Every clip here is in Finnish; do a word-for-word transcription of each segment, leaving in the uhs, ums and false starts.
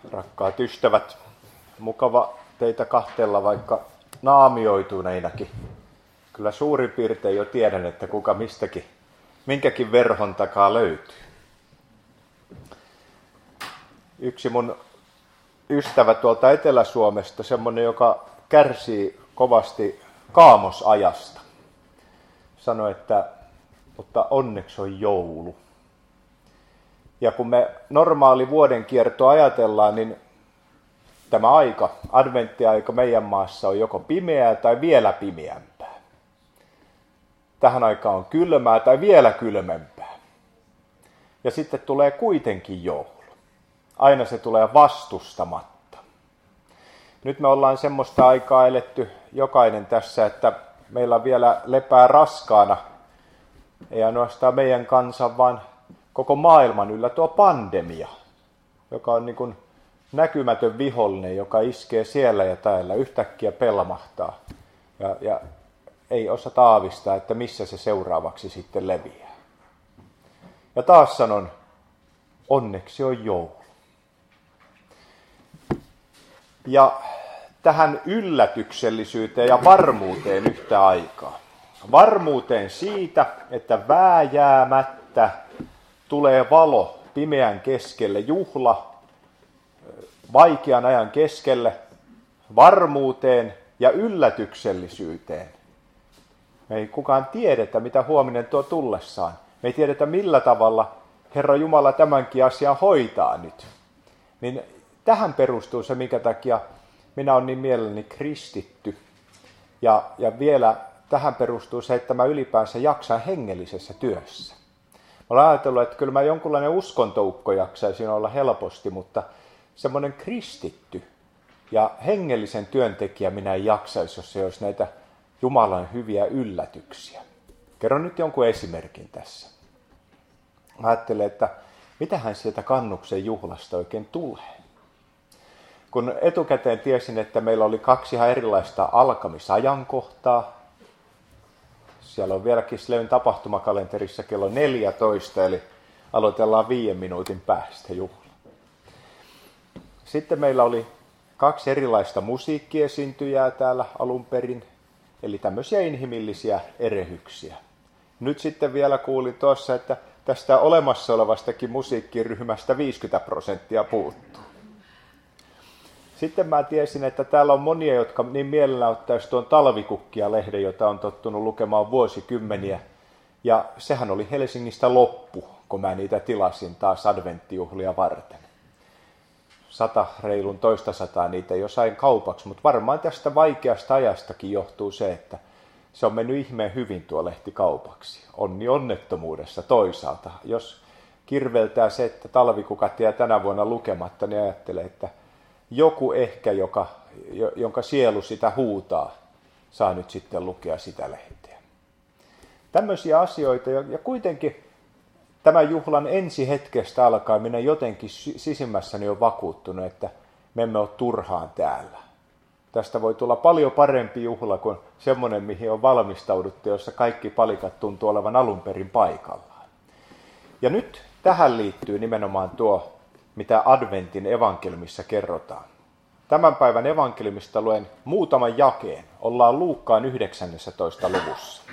Rakkaat ystävät, mukava teitä kahtella vaikka naamioituneinakin. Kyllä suurin piirtein jo tiedän, että kuka mistäkin, minkäkin verhon takaa löytyy. Yksi mun ystävä tuolta Etelä-Suomesta, semmoinen, joka kärsii kovasti kaamosajasta, sanoi, että mutta onneksi on joulu. Ja kun me normaali vuodenkierto ajatellaan, niin tämä aika, adventtiaika meidän maassa on joko pimeää tai vielä pimeämpää. Tähän aikaan on kylmää tai vielä kylmempää. Ja sitten tulee kuitenkin joulu. Aina se tulee vastustamatta. Nyt me ollaan semmoista aikaa eletty jokainen tässä, että meillä vielä lepää raskaana, ei ainoastaan meidän kansan, vaan koko maailman yllä tuo pandemia, joka on niin kuin näkymätön vihollinen, joka iskee siellä ja täällä, yhtäkkiä pelmahtaa ja, ja ei osata aavistaa, että missä se seuraavaksi sitten leviää. Ja taas sanon, onneksi on joulu. Ja tähän yllätyksellisyyteen ja varmuuteen yhtä aikaa. Varmuuteen siitä, että vääjäämättä tulee valo pimeän keskelle, juhla vaikean ajan keskelle, varmuuteen ja yllätyksellisyyteen. Me ei kukaan tiedetä, mitä huominen tuo tullessaan. Me ei tiedetä, millä tavalla Herra Jumala tämänkin asian hoitaa nyt. Niin tähän perustuu se, minkä takia minä olen niin mielelläni kristitty. Ja, ja vielä tähän perustuu se, että mä ylipäänsä jaksan hengellisessä työssä. Mä olen ajatellut, että kyllä mä jonkunlainen uskontoukko jaksaisin olla helposti, mutta semmoinen kristitty ja hengellisen työntekijä minä en jaksaisi, jos ei olisi näitä Jumalan hyviä yllätyksiä. Kerron nyt jonkun esimerkin tässä. Mä ajattelen, että mitähän sieltä kannuksen juhlasta oikein tulee. Kun etukäteen tiesin, että meillä oli kaksi ihan erilaista alkamisajankohtaa. Siellä on vieläkin Slevin tapahtumakalenterissa kello neljätoista, eli aloitellaan viiden minuutin päästä juhla. Sitten meillä oli kaksi erilaista musiikkiesiintyjää täällä alun perin, eli tämmöisiä inhimillisiä erehyksiä. Nyt sitten vielä kuulin tuossa, että tästä olemassa olevastakin musiikkiryhmästä viisikymmentä prosenttia puuttuu. Sitten mä tiesin, että täällä on monia, jotka niin mielellä ottaisi tuon Talvikukkia-lehden, jota on tottunut lukemaan vuosikymmeniä. Ja sehän oli Helsingistä loppu, kun mä niitä tilasin taas adventtijuhlia varten. Sata, reilun toista sataa niitä jo sain kaupaksi, mutta varmaan tästä vaikeasta ajastakin johtuu se, että se on mennyt ihmeen hyvin tuo lehti kaupaksi. Onni onnettomuudessa toisaalta. Jos kirveltää se, että talvikukat jää tänä vuonna lukematta, niin ajattelee, että joku ehkä, joka, jonka sielu sitä huutaa, saa nyt sitten lukea sitä lehteä. Tämmöisiä asioita, ja kuitenkin tämän juhlan ensi hetkestä alkaen minä jotenkin sisimmässäni on vakuuttunut, että me emme ole turhaan täällä. Tästä voi tulla paljon parempi juhla kuin semmoinen, mihin on valmistauduttu, jossa kaikki palikat tuntuu olevan alun perin paikallaan. Ja nyt tähän liittyy nimenomaan tuo, mitä adventin evankeliumissa kerrotaan. Tämän päivän evankeliumista luen muutaman jakeen. Ollaan Luukkaan yhdeksännentoista luvussa.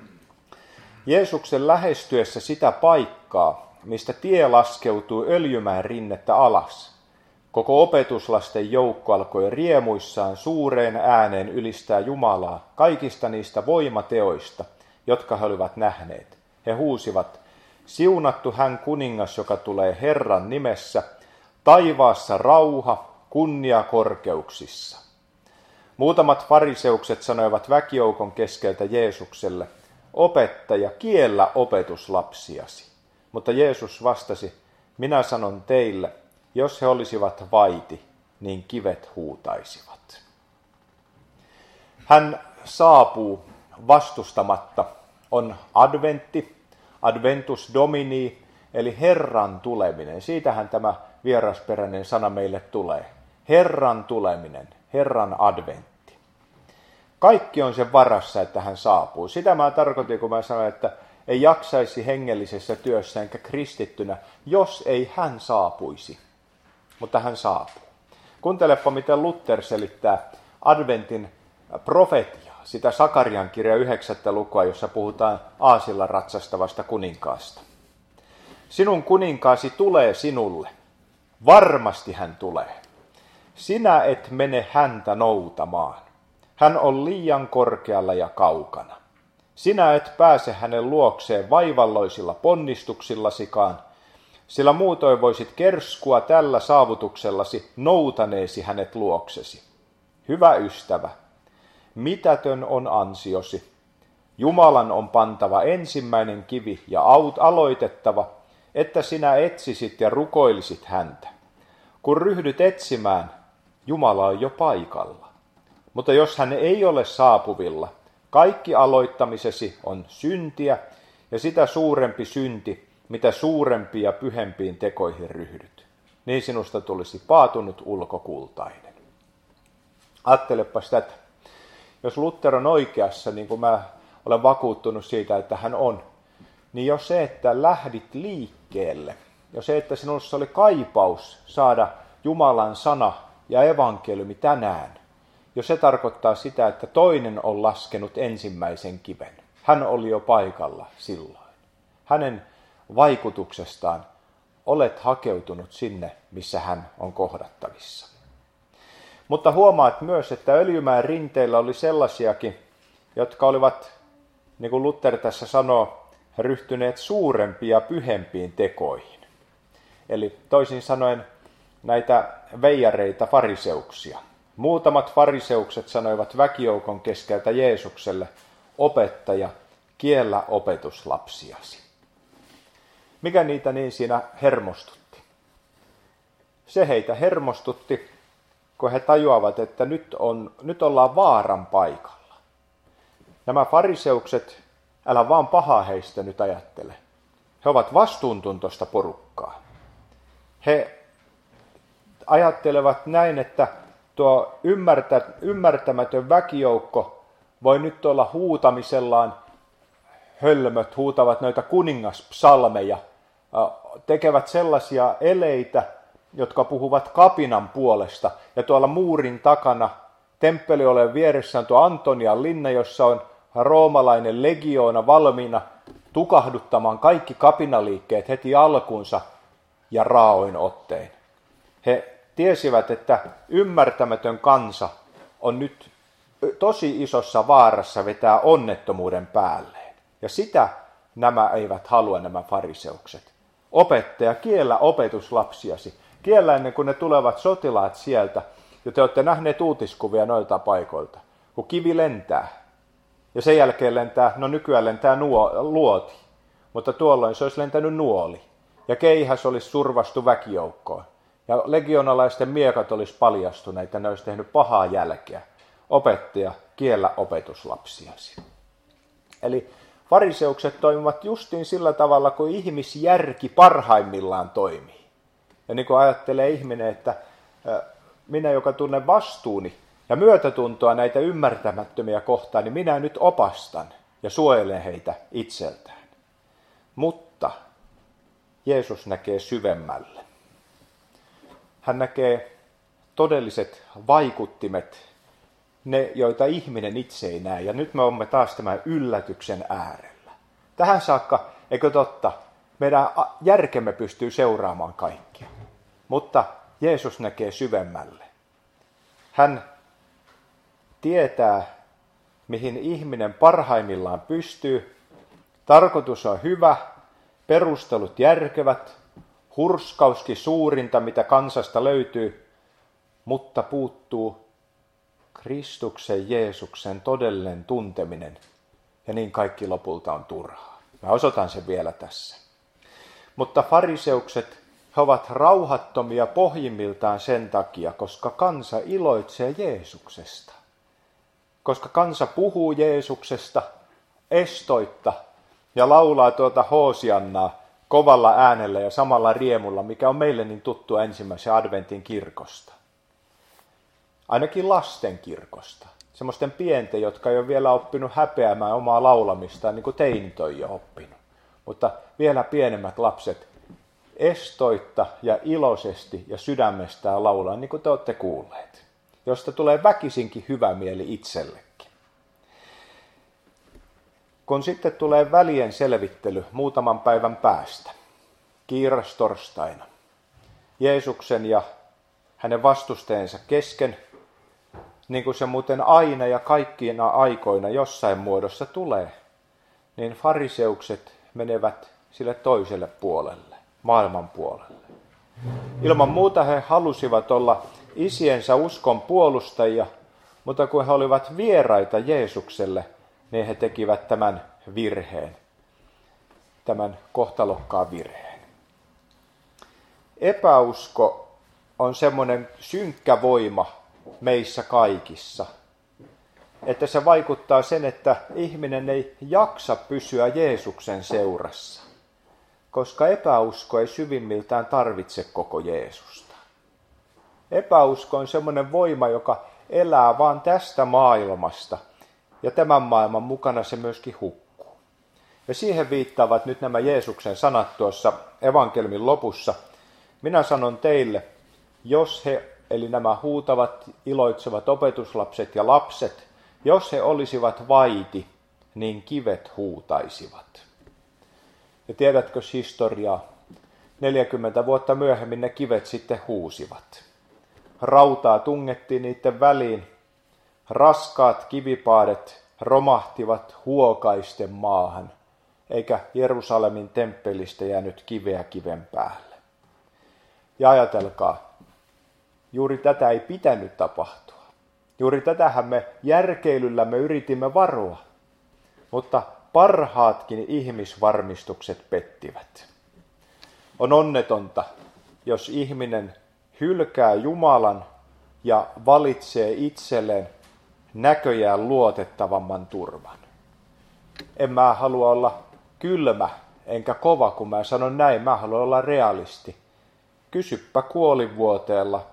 Jeesuksen lähestyessä sitä paikkaa, mistä tie laskeutuu Öljymäen rinnettä alas, koko opetuslasten joukko alkoi riemuissaan suureen ääneen ylistää Jumalaa kaikista niistä voimateoista, jotka he olivat nähneet. He huusivat, siunattu hän kuningas, joka tulee Herran nimessä, taivaassa rauha, kunnia korkeuksissa. Muutamat fariseukset sanoivat väkijoukon keskeltä Jeesukselle, opettaja, kiellä opetuslapsiasi. Mutta Jeesus vastasi, minä sanon teille, jos he olisivat vaiti, niin kivet huutaisivat. Hän saapuu vastustamatta, on adventti, adventus domini, eli Herran tuleminen. Siitähän tämä vierasperäinen sana meille tulee. Herran tuleminen, Herran adventti. Kaikki on sen varassa, että hän saapuu. Sitä mä tarkoitin, kun mä sanoin, että ei jaksaisi hengellisessä työssä enkä kristittynä, jos ei hän saapuisi. mutta hän saapuu. Kuuntelepa, miten Luther selittää adventin profetiaa, sitä Sakarian kirja yhdeksättä lukua, jossa puhutaan aasilla ratsastavasta kuninkaasta. Sinun kuninkaasi tulee sinulle. Varmasti hän tulee. Sinä et mene häntä noutamaan. Hän on liian korkealla ja kaukana. Sinä et pääse hänen luokseen vaivalloisilla ponnistuksillasikaan, sillä muutoin voisit kerskua tällä saavutuksellasi noutaneesi hänet luoksesi. Hyvä ystävä, mitätön on ansiosi. Jumalan on pantava ensimmäinen kivi ja aloitettava, että sinä etsisit ja rukoilisit häntä. Kun ryhdyt etsimään, Jumala on jo paikalla. Mutta jos hän ei ole saapuvilla, kaikki aloittamisesi on syntiä ja sitä suurempi synti, mitä suurempiin ja pyhempiin tekoihin ryhdyt. Niin sinusta tulisi paatunut ulkokultainen. Ajattelepas tätä. Jos Luther on oikeassa, niin kuin mä olen vakuuttunut siitä, että hän on, niin jo se, että lähdit liikkeelle, jo se, että sinussa oli kaipaus saada Jumalan sana ja evankeliumi tänään, jo se tarkoittaa sitä, että toinen on laskenut ensimmäisen kiven. Hän oli jo paikalla silloin. Hänen vaikutuksestaan olet hakeutunut sinne, missä hän on kohdattavissa. Mutta huomaat myös, että Öljymäen rinteillä oli sellaisiakin, jotka olivat, niin kuin Luther tässä sanoo, ryhtyneet suurempiin ja pyhempiin tekoihin. Eli toisin sanoen näitä veijareita fariseuksia. Muutamat fariseukset sanoivat väkijoukon keskeltä Jeesukselle, opettaja, kiellä opetuslapsiasi. Mikä niitä niin siinä hermostutti? Se heitä hermostutti, kun he tajuavat, että nyt, on, nyt ollaan vaaran paikalla. Nämä fariseukset, älä vaan pahaa heistä nyt ajattele. He ovat vastuuntuntoista porukkaa. He ajattelevat näin, että tuo ymmärtä, ymmärtämätön väkijoukko voi nyt olla huutamisellaan, hölmöt huutavat noita kuningaspsalmeja, tekevät sellaisia eleitä, jotka puhuvat kapinan puolesta. Ja tuolla muurin takana temppeliolen vieressä on tuo Antonian linna, jossa on roomalainen legioona valmiina tukahduttamaan kaikki kapinaliikkeet heti alkuunsa ja raaoin ottein. He tiesivät, että ymmärtämätön kansa on nyt tosi isossa vaarassa vetää onnettomuuden päälleen. Ja sitä nämä eivät halua, nämä fariseukset. Opettaja, kiellä opetuslapsiasi. Kiellä ennen kuin ne tulevat sotilaat sieltä. Ja te olette nähneet uutiskuvia noilta paikoilta. Kun kivi lentää. Ja sen jälkeen lentää, no nykyään lentää nuo, luoti. Mutta tuolloin se olisi lentänyt nuoli. Ja keihäs olisi survastu väkijoukkoon. Ja legionalaisten miekat olisi paljastuneet ja ne olisi tehnyt pahaa jälkeä. Opettaja, kiellä opetuslapsiasi. Eli fariseukset toimivat justiin sillä tavalla, kun ihmisjärki parhaimmillaan toimii. Ja niin kuin ajattelee ihminen, että minä, joka tunnen vastuuni ja myötätuntoa näitä ymmärtämättömiä kohtaan, niin minä nyt opastan ja suojelen heitä itseltään. Mutta Jeesus näkee syvemmälle. Hän näkee todelliset vaikuttimet, ne joita ihminen itse ei näe. Ja nyt me olemme taas tämän yllätyksen äärellä. Tähän saakka, eikö totta, meidän järkemme pystyy seuraamaan kaikkia. Mutta Jeesus näkee syvemmälle. Hän tietää, mihin ihminen parhaimmillaan pystyy. Tarkoitus on hyvä, perustelut järkevät, hurskauskin suurinta, mitä kansasta löytyy, mutta puuttuu Kristuksen, Jeesuksen todellinen tunteminen, ja niin kaikki lopulta on turhaa. Mä osoitan sen vielä tässä. Mutta fariseukset, he ovat rauhattomia pohjimmiltaan sen takia, koska kansa iloitsee Jeesuksesta. Koska kansa puhuu Jeesuksesta estoitta ja laulaa tuota Hoosiannaa kovalla äänellä ja samalla riemulla, mikä on meille niin tuttu ensimmäisen adventin kirkosta. Ainakin lasten kirkosta. Semmoisten pienten, jotka ei ole vielä oppinut häpeämään omaa laulamistaan, niin kuin teinit on jo oppinut. Mutta vielä pienemmät lapset estoitta ja iloisesti ja sydämestään laulaa, niin kuin te olette kuulleet, josta tulee väkisinkin hyvä mieli itsellekin. Kun sitten tulee välien selvittely muutaman päivän päästä, kiirastorstaina, Jeesuksen ja hänen vastusteensa kesken, niin kuin se muuten aina ja kaikkiina aikoina jossain muodossa tulee, niin fariseukset menevät sille toiselle puolelle, maailman puolelle. Ilman muuta he halusivat olla isiensä uskon puolustajia, mutta kun he olivat vieraita Jeesukselle, niin he tekivät tämän virheen, tämän kohtalokkaan virheen. Epäusko on semmoinen synkkä voima meissä kaikissa, että se vaikuttaa sen, että ihminen ei jaksa pysyä Jeesuksen seurassa, koska epäusko ei syvimmiltään tarvitse koko Jeesusta. Epäusko on semmoinen voima, joka elää vaan tästä maailmasta, ja tämän maailman mukana se myöskin hukkuu. Ja siihen viittaavat nyt nämä Jeesuksen sanat tuossa evankeliumin lopussa. Minä sanon teille, jos he, eli nämä huutavat, iloitsevat opetuslapset ja lapset, jos he olisivat vaiti, niin kivet huutaisivat. Ja tiedätkö historiaa? neljäkymmentä vuotta myöhemmin ne kivet sitten huusivat. Rautaa tungettiin niiden väliin. Raskaat kivipaadet romahtivat huokaisten maahan, eikä Jerusalemin temppelistä jäänyt kiveä kiven päälle. Ja ajatelkaa, juuri tätä ei pitänyt tapahtua. Juuri tätähän me järkeilyllämme yritimme varoa, mutta parhaatkin ihmisvarmistukset pettivät. On onnetonta, jos ihminen hylkää Jumalan ja valitsee itselleen näköjään luotettavamman turvan. En mä halua olla kylmä enkä kova, kun mä sanon näin, mä haluan olla realisti. Kysyppä kuolinvuoteella,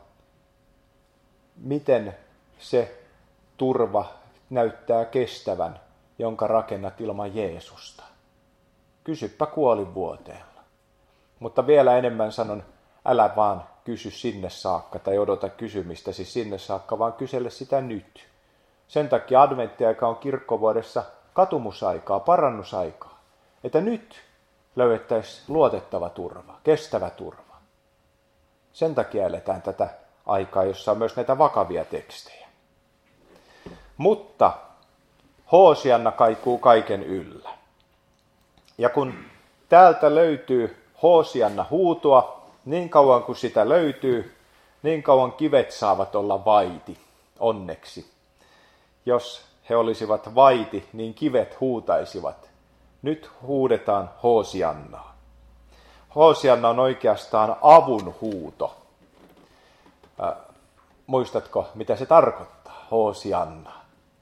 miten se turva näyttää kestävän, jonka rakennat ilman Jeesusta. Kysyppä kuolinvuoteella. Mutta vielä enemmän sanon, älä vaan kysy sinne saakka tai odota kysymistäsi sinne saakka, vaan kysele sitä nyt. Sen takia adventtiaika on kirkkovuodessa katumusaikaa, parannusaikaa. Että nyt löydettäisiin luotettava turva, kestävä turva. Sen takia eletään tätä aikaa, jossa on myös näitä vakavia tekstejä. Mutta Hoosianna kaikuu kaiken yllä. Ja kun täältä löytyy Hoosianna huutoa, niin kauan kuin sitä löytyy, niin kauan kivet saavat olla vaiti, onneksi. Jos he olisivat vaiti, niin kivet huutaisivat. Nyt huudetaan Hoosiannaa. Hoosianna on oikeastaan avun huuto. Äh, muistatko, mitä se tarkoittaa, Hoosianna?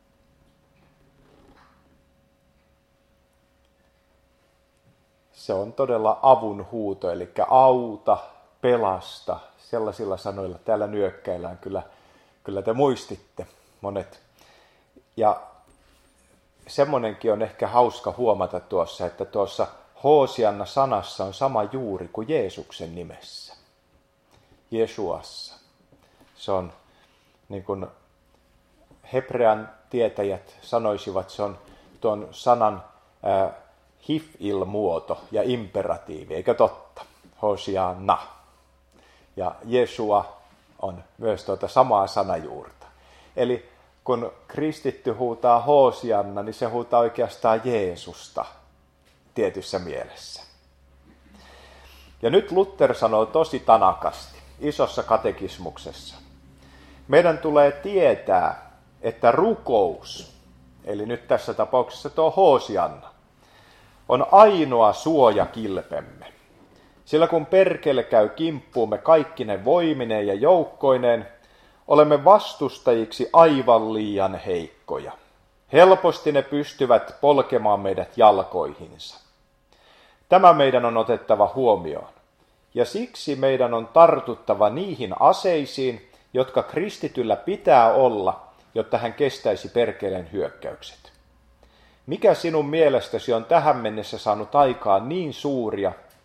Se on todella avun huuto, eli auta, pelasta, sellaisilla sanoilla täällä nyökkäillään, kyllä, kyllä te muistitte monet. Ja semmoinenkin on ehkä hauska huomata tuossa, että tuossa Hoosianna sanassa on sama juuri kuin Jeesuksen nimessä. Jesuassa. Se on, niin kuin hebrean tietäjät sanoisivat, se on tuon sanan äh, hifil-muoto ja imperatiivi, eikö totta? Hosianna. Ja Jesua on myös tuota samaa sanajuurta. Eli kun kristitty huutaa Hosianna, niin se huutaa oikeastaan Jeesusta tietyssä mielessä. Ja nyt Luther sanoo tosi tanakasti isossa katekismuksessa. Meidän tulee tietää, että rukous, eli nyt tässä tapauksessa tuo Hosianna, on ainoa suojakilpemme. Sillä kun perkele käy kimppuumme kaikkine voimineen ja joukkoineen, olemme vastustajiksi aivan liian heikkoja. Helposti ne pystyvät polkemaan meidät jalkoihinsa. Tämä meidän on otettava huomioon. Ja siksi meidän on tartuttava niihin aseisiin, jotka kristityllä pitää olla, jotta hän kestäisi perkeleen hyökkäykset. Mikä sinun mielestäsi on tähän mennessä saanut aikaan niin suuria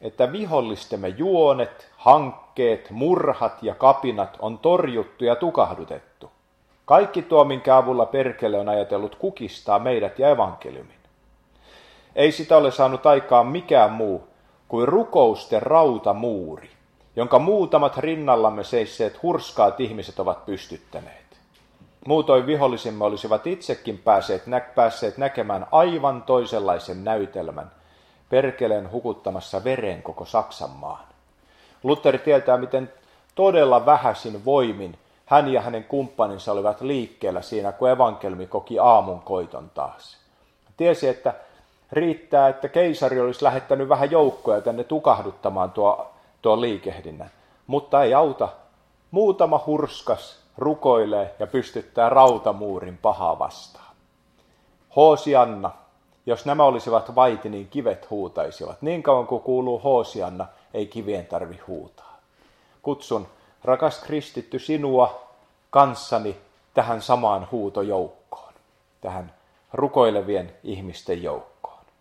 että vihollistemme juonet, hankkeet, murhat ja kapinat on torjuttu ja tukahdutettu. Kaikki tuo, minkä avulla perkele on ajatellut kukistaa meidät ja evankeliumin. Ei sitä ole saanut aikaan mikään muu kuin rukousten rautamuuri, jonka muutamat rinnallamme seisseet hurskaat ihmiset ovat pystyttäneet. Muutoin vihollisimme olisivat itsekin päässeet, nä- päässeet näkemään aivan toisenlaisen näytelmän, perkeleen hukuttamassa vereen koko Saksan maan. Luther tietää, miten todella vähäisin voimin hän ja hänen kumppaninsa olivat liikkeellä siinä, kun evankelmi koki aamun koiton taas. Tiesi, että riittää, että keisari olisi lähettänyt vähän joukkoja tänne tukahduttamaan tuo, tuo liikehdinnän, mutta ei auta. Muutama hurskas rukoilee ja pystyttää rautamuurin pahaa vastaan. Hoosianna, jos nämä olisivat vaiti, niin kivet huutaisivat. Niin kauan kuin kuuluu Hoosianna, ei kivien tarvi huutaa. Kutsun, rakas kristitty, sinua kanssani tähän samaan huutojoukkoon, tähän rukoilevien ihmisten joukkoon.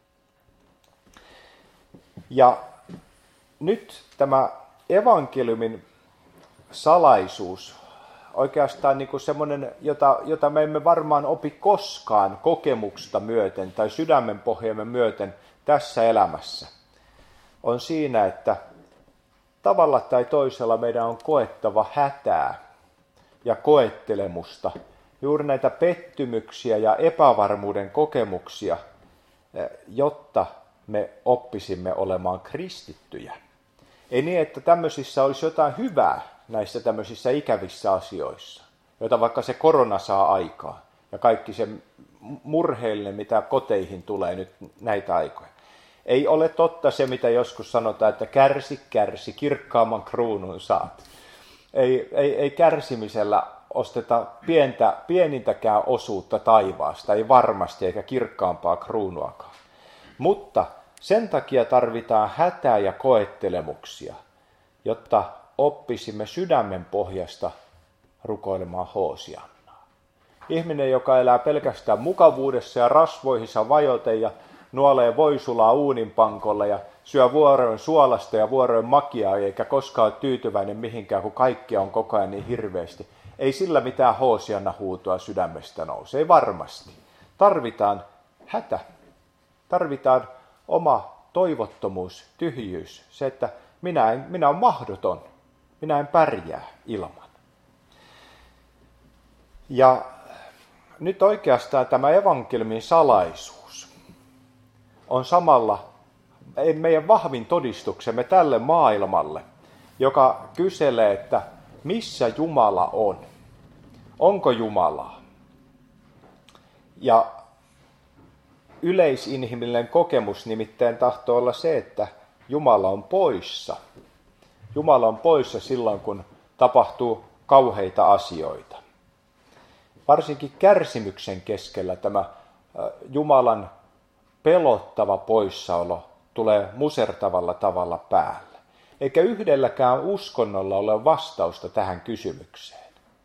Ja nyt tämä evankeliumin salaisuus, oikeastaan niin kuin semmoinen, jota, jota me emme varmaan opi koskaan kokemuksesta myöten tai sydämen pohjamme myöten tässä elämässä, on siinä, että tavalla tai toisella meidän on koettava hätää ja koettelemusta, juuri näitä pettymyksiä ja epävarmuuden kokemuksia, jotta me oppisimme olemaan kristittyjä. Ei niin, että tämmöisissä olisi jotain hyvää näissä tämmöisissä ikävissä asioissa, joita vaikka se korona saa aikaa ja kaikki se murheellinen, mitä koteihin tulee nyt näitä aikoja. Ei ole totta se, mitä joskus sanotaan, että kärsi, kärsi, kirkkaamman kruunun saat. Ei, ei, ei kärsimisellä osteta pientä, pienintäkään osuutta taivaasta, ei varmasti, eikä kirkkaampaa kruunuakaan. Mutta sen takia tarvitaan hätää ja koettelemuksia, jotta oppisimme sydämen pohjasta rukoilemaan Hoosiannaa. Ihminen, joka elää pelkästään mukavuudessa ja rasvoihinsa vajoten ja nuolee voisulaa uuninpankolla ja syö vuoroin suolasta ja vuoroin makiaa, eikä koskaan ole tyytyväinen mihinkään, kun kaikkia on koko ajan niin hirveästi. Ei sillä mitään Hoosianna huutoa sydämestä nouse, ei varmasti. Tarvitaan hätä, tarvitaan oma toivottomuus, tyhjyys, se, että minä, en, minä olen mahdoton, minä en pärjää ilman. Ja nyt oikeastaan tämä evankeliumin salaisuus on samalla meidän vahvin todistuksemme tälle maailmalle, joka kyselee, että missä Jumala on, onko Jumalaa. Ja yleisinhimillinen kokemus nimittäin tahtoo olla se, että Jumala on poissa. Jumala on poissa silloin, kun tapahtuu kauheita asioita. Varsinkin kärsimyksen keskellä tämä Jumalan pelottava poissaolo tulee musertavalla tavalla päälle. Eikä yhdelläkään uskonnolla ole vastausta tähän kysymykseen.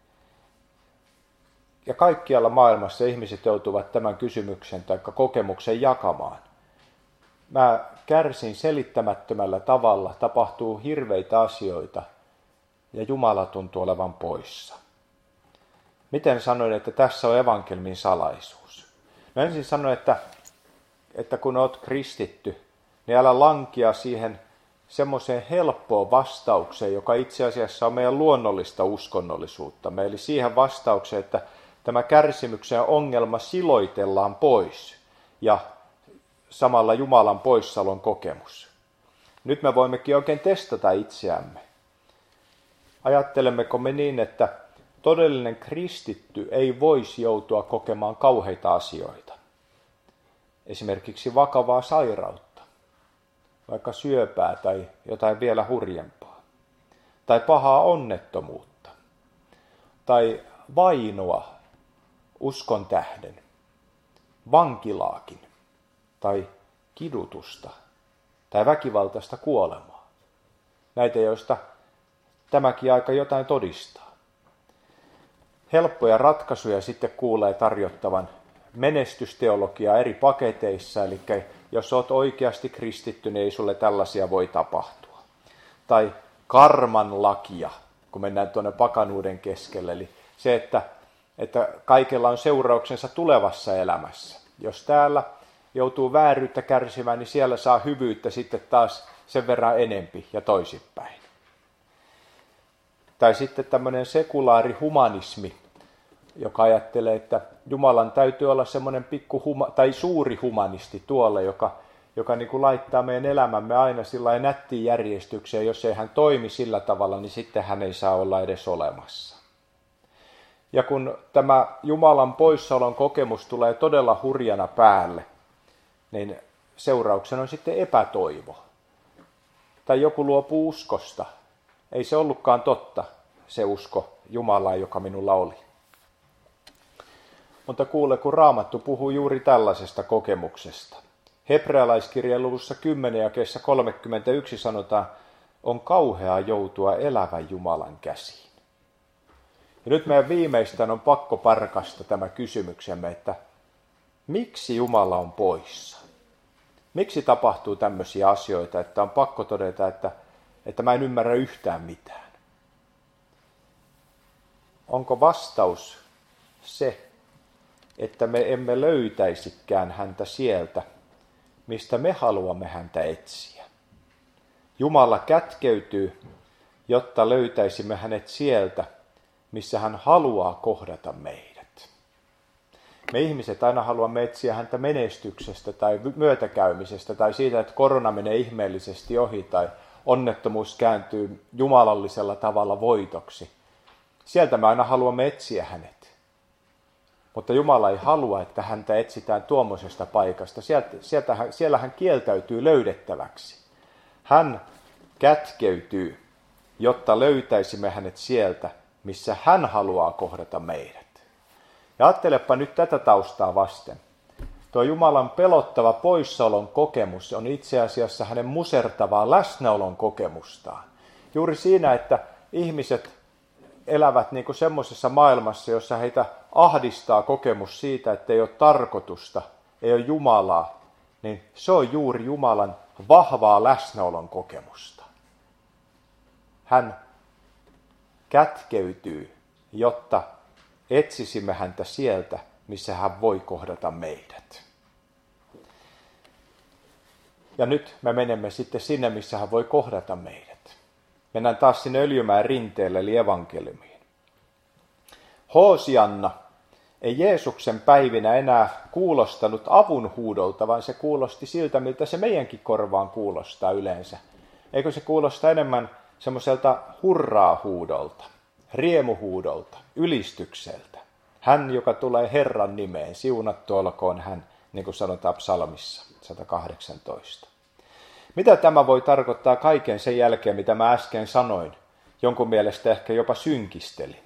Ja kaikkialla maailmassa ihmiset joutuvat tämän kysymyksen tai kokemuksen jakamaan. Mä kärsin selittämättömällä tavalla, tapahtuu hirveitä asioita ja Jumala tuntuu olevan poissa. Miten sanoin, että tässä on evankeliumin salaisuus? No ensin sanoin, että, että kun olet kristitty, niin älä lankia siihen semmoiseen helppoon vastaukseen, joka itse asiassa on meidän luonnollista uskonnollisuutta. Eli siihen vastaukseen, että tämä kärsimyksen ongelma siloitellaan pois ja samalla Jumalan poissaolon kokemus. Nyt me voimmekin oikein testata itseämme. Ajattelemmeko me niin, että todellinen kristitty ei voisi joutua kokemaan kauheita asioita. Esimerkiksi vakavaa sairautta, vaikka syöpää tai jotain vielä hurjempaa. Tai pahaa onnettomuutta. Tai vainoa uskon tähden. Vankilaakin. Tai kidutusta. Tai väkivaltaista kuolemaa. Näitä, joista tämäkin aika jotain todistaa. Helppoja ratkaisuja sitten kuulee tarjottavan menestysteologiaa eri paketeissa, eli jos olet oikeasti kristitty, niin ei sulle tällaisia voi tapahtua. Tai karman lakia, kun mennään tuonne pakanuuden keskelle, eli se, että, että kaikella on seurauksensa tulevassa elämässä. Jos täällä joutuu vääryyttä kärsimään, niin siellä saa hyvyyttä sitten taas sen verran enempi ja toisinpäin. Tai sitten tämmöinen sekulaari humanismi, joka ajattelee, että Jumalan täytyy olla semmoinen pikku huma, tai suuri humanisti tuolla, joka, joka niin kuin laittaa meidän elämämme aina sillä nättiin järjestykseen. Jos ei hän toimi sillä tavalla, niin sitten hän ei saa olla edes olemassa. Ja kun tämä Jumalan poissaolon kokemus tulee todella hurjana päälle, niin seurauksena on sitten epätoivo. Tai joku luopuu uskosta. Ei se ollutkaan totta, se usko Jumalaan, joka minulla oli. Mutta kuule, kun Raamattu puhuu juuri tällaisesta kokemuksesta. Hebrealaiskirjan luvussa kymmenen ja jakeessa kolmekymmentäyksi sanotaan, on kauheaa joutua elävän Jumalan käsiin. Ja nyt meidän viimeistään on pakko parkasta tämä kysymyksemme, että miksi Jumala on poissa? Miksi tapahtuu tämmöisiä asioita, että on pakko todeta, että, että mä en ymmärrä yhtään mitään? Onko vastaus se, että me emme löytäisikään häntä sieltä, mistä me haluamme häntä etsiä? Jumala kätkeytyy, jotta löytäisimme hänet sieltä, missä hän haluaa kohdata meidät. Me ihmiset aina haluamme etsiä häntä menestyksestä tai myötäkäymisestä tai siitä, että korona menee ihmeellisesti ohi tai onnettomuus kääntyy jumalallisella tavalla voitoksi. Sieltä me aina haluamme etsiä hänet. Mutta Jumala ei halua, että häntä etsitään tuommoisesta paikasta. Sieltä, sieltä, siellä hän kieltäytyy löydettäväksi. Hän kätkeytyy, jotta löytäisimme hänet sieltä, missä hän haluaa kohdata meidät. Ja ajattelepa nyt tätä taustaa vasten. Tuo Jumalan pelottava poissaolon kokemus on itse asiassa hänen musertavaa läsnäolon kokemustaan. Juuri siinä, että ihmiset elävät niin kuin semmoisessa maailmassa, jossa heitä ahdistaa kokemus siitä, että ei ole tarkoitusta, ei ole Jumalaa, niin se on juuri Jumalan vahvaa läsnäolon kokemusta. Hän kätkeytyy, jotta etsisimme häntä sieltä, missä hän voi kohdata meidät. Ja nyt me menemme sitten sinne, missä hän voi kohdata meidät. Mennään taas sinne Öljymäen rinteelle, eli evankeliumiin. Hoosianna ei Jeesuksen päivinä enää kuulostanut avun huudolta, vaan se kuulosti siltä, miltä se meidänkin korvaan kuulostaa yleensä. Eikö se kuulosta enemmän semmoiselta hurraa huudolta, riemuhuudolta, ylistykseltä. Hän, joka tulee Herran nimeen, siunattu olkoon hän, niin kuin sanotaan psalmissa sata kahdeksantoista. Mitä tämä voi tarkoittaa kaiken sen jälkeen, mitä mä äsken sanoin? Jonkun mielestä ehkä jopa synkistelin.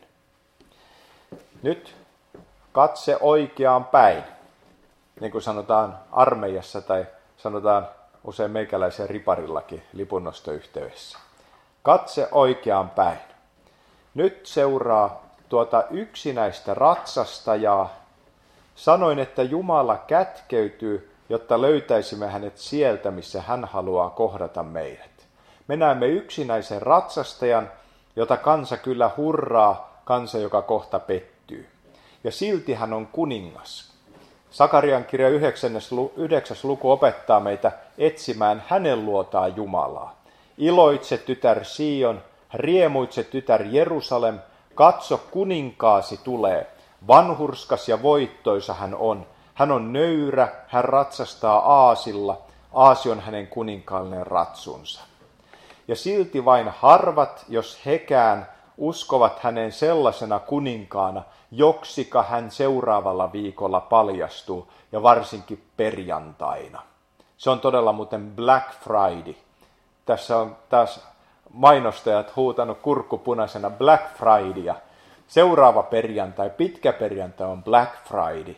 Nyt katse oikeaan päin, niin kuin sanotaan armeijassa tai sanotaan usein meikäläisen riparillakin lipunnostoyhteydessä. Katse oikeaan päin. Nyt seuraa tuota yksinäistä ratsastajaa. Sanoin, että Jumala kätkeytyy, jotta löytäisimme hänet sieltä, missä hän haluaa kohdata meidät. Me näemme yksinäisen ratsastajan, jota kansa kyllä hurraa, kansa, joka kohta pettyy. Ja silti hän on kuningas. Sakarian kirja yhdeksäs luku opettaa meitä etsimään hänen luotaan Jumalaa. Iloitse tytär Sion, riemuitse tytär Jerusalem, katso kuninkaasi tulee. Vanhurskas ja voittoisa hän on. Hän on nöyrä, hän ratsastaa aasilla. Aasi on hänen kuninkaallinen ratsunsa. Ja silti vain harvat, jos hekään, uskovat hänen sellaisena kuninkaana, joksika hän seuraavalla viikolla paljastuu, ja varsinkin perjantaina. Se on todella muuten Black Friday. Tässä on taas mainostajat huutanut kurkkupunaisena Black Fridaya. Seuraava perjantai, pitkä perjantai on Black Friday.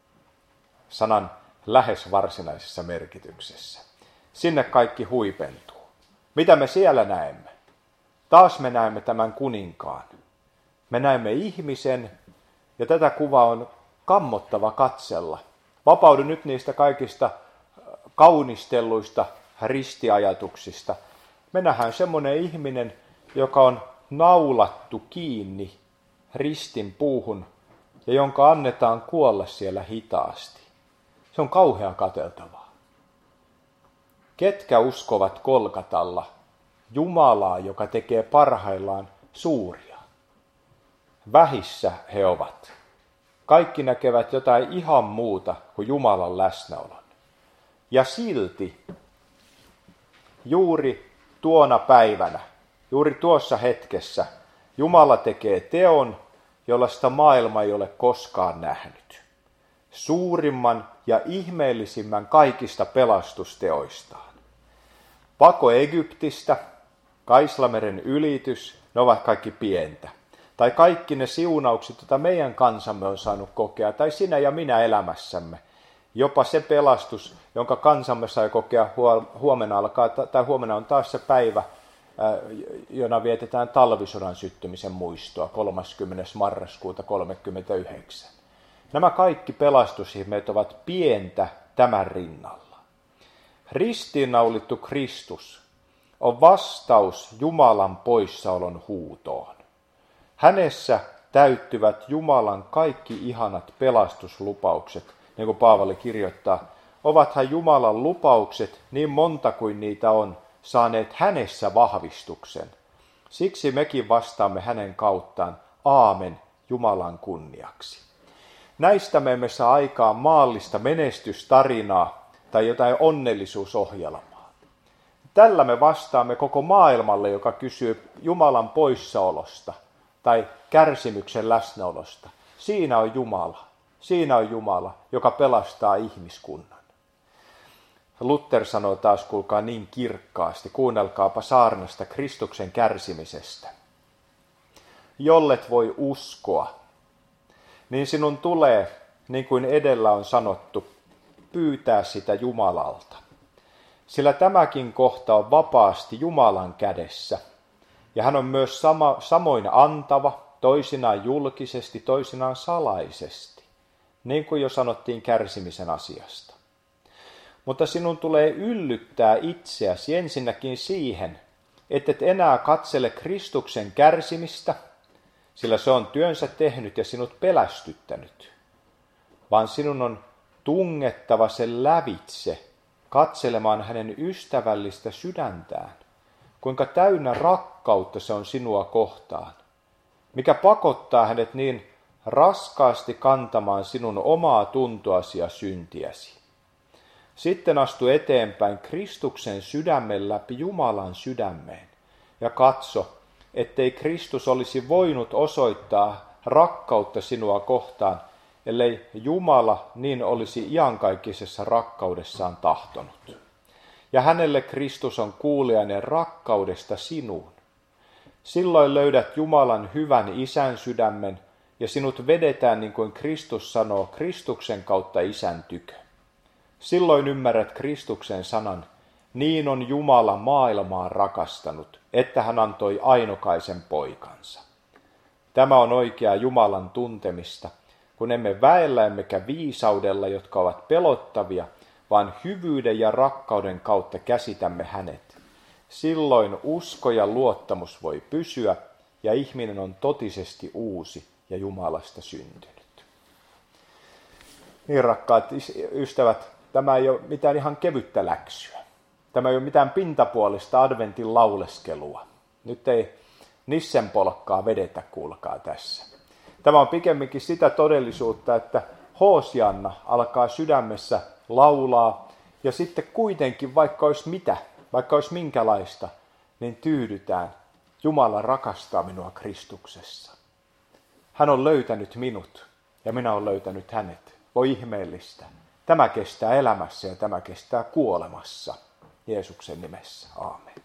Sanan lähes varsinaisessa merkityksessä. Sinne kaikki huipentuu. Mitä me siellä näemme? Taas me näemme tämän kuninkaan. Me näemme ihmisen, ja tätä kuvaa on kammottava katsella. Vapaudu nyt niistä kaikista kaunistelluista ristiajatuksista. Me nähdään semmoinen ihminen, joka on naulattu kiinni ristin puuhun ja jonka annetaan kuolla siellä hitaasti. Se on kauhea katseltavaa. Ketkä uskovat Kolkatalla Jumalaa, joka tekee parhaillaan suuria? Vähissä he ovat. Kaikki näkevät jotain ihan muuta kuin Jumalan läsnäolon. Ja silti juuri tuona päivänä, juuri tuossa hetkessä, Jumala tekee teon, jollaista maailma ei ole koskaan nähnyt. Suurimman ja ihmeellisimmän kaikista pelastusteoistaan. Pako Egyptistä, Kaislameren ylitys, ne ovat kaikki pientä. Tai kaikki ne siunaukset, joita meidän kansamme on saanut kokea, tai sinä ja minä elämässämme. Jopa se pelastus, jonka kansamme sai kokea huomenna alkaa, tai huomenna on taas se päivä, jona vietetään talvisodan syttymisen muistoa, kolmaskymmenes marraskuuta kolmekymmentäyhdeksän. Nämä kaikki pelastusihmeet ovat pientä tämän rinnalla. Ristiinnaulittu Kristus on vastaus Jumalan poissaolon huutoon. Hänessä täyttyvät Jumalan kaikki ihanat pelastuslupaukset, niin kuin Paavali kirjoittaa. Ovathan Jumalan lupaukset, niin monta kuin niitä on, saaneet hänessä vahvistuksen. Siksi mekin vastaamme hänen kauttaan, aamen, Jumalan kunniaksi. Näistä me emme saa aikaan maallista menestystarinaa tai jotain onnellisuusohjelmaa. Tällä me vastaamme koko maailmalle, joka kysyy Jumalan poissaolosta tai kärsimyksen läsnäolosta. Siinä on Jumala. Siinä on Jumala, joka pelastaa ihmiskunnan. Luther sanoo taas, kuulkaa niin kirkkaasti, kuunnelkaapa saarnasta Kristuksen kärsimisestä. Jollet voi uskoa, niin sinun tulee, niin kuin edellä on sanottu, pyytää sitä Jumalalta. Sillä tämäkin kohta on vapaasti Jumalan kädessä, ja hän on myös sama, samoin antava, toisinaan julkisesti, toisinaan salaisesti, niin kuin jo sanottiin kärsimisen asiasta. Mutta sinun tulee yllyttää itseäsi ensinnäkin siihen, että et enää katsele Kristuksen kärsimistä, sillä se on työnsä tehnyt ja sinut pelästyttänyt, vaan sinun on tungettava sen lävitse katselemaan hänen ystävällistä sydäntään, kuinka täynnä rakkautta se on sinua kohtaan, mikä pakottaa hänet niin raskaasti kantamaan sinun omaa tuntoasi ja syntiäsi. Sitten astu eteenpäin Kristuksen sydämen läpi Jumalan sydämeen ja katso, ettei Kristus olisi voinut osoittaa rakkautta sinua kohtaan, ellei Jumala niin olisi iankaikkisessa rakkaudessaan tahtonut. Ja hänelle Kristus on kuuliainen rakkaudesta sinuun. Silloin löydät Jumalan hyvän isän sydämen ja sinut vedetään, niin kuin Kristus sanoo, Kristuksen kautta isän tykö. Silloin ymmärrät Kristuksen sanan, niin on Jumala maailmaa rakastanut, että hän antoi ainokaisen poikansa. Tämä on oikeaa Jumalan tuntemista, kun emme väellä emmekä viisaudella, jotka ovat pelottavia, vaan hyvyyden ja rakkauden kautta käsitämme hänet. Silloin usko ja luottamus voi pysyä, ja ihminen on totisesti uusi ja Jumalasta syntynyt. Niin, rakkaat ystävät, tämä ei ole mitään ihan kevyttä läksyä. Tämä ei ole mitään pintapuolista adventin lauleskelua. Nyt ei nissenpolkkaa vedetä, kuulkaa tässä. Tämä on pikemminkin sitä todellisuutta, että Hoosianna alkaa sydämessä laulaa, ja sitten kuitenkin, vaikka olisi mitä, vaikka olisi minkälaista, niin tyydytään. Jumala rakastaa minua Kristuksessa. Hän on löytänyt minut, ja minä olen löytänyt hänet. Voi ihmeellistä. Tämä kestää elämässä ja tämä kestää kuolemassa. Jeesuksen nimessä. Aamen.